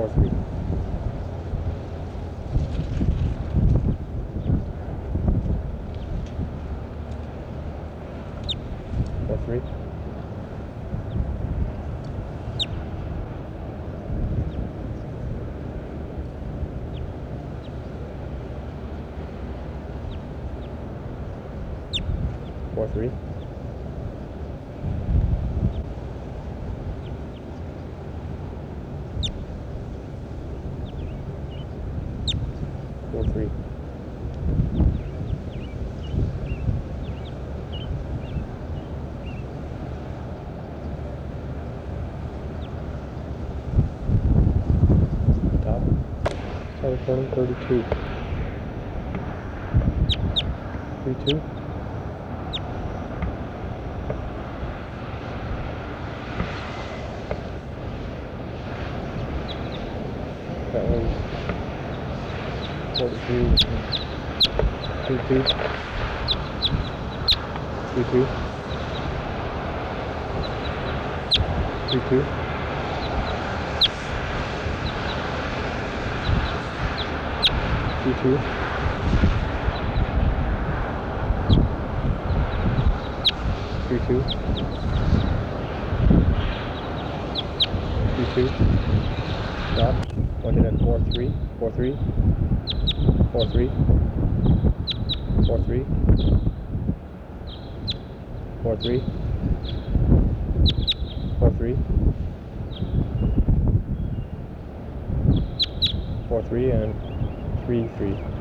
4-3. 4-3. 4-3. 4-3. 32. 3-2. That was 43. 2-2. 3-2. 3-2. 3-2. 3-2. 3-2. Stop. Went in at 4-3. 4-3. 4-3. 4-3. 4-3. 4-3. 4-3 and 3-3.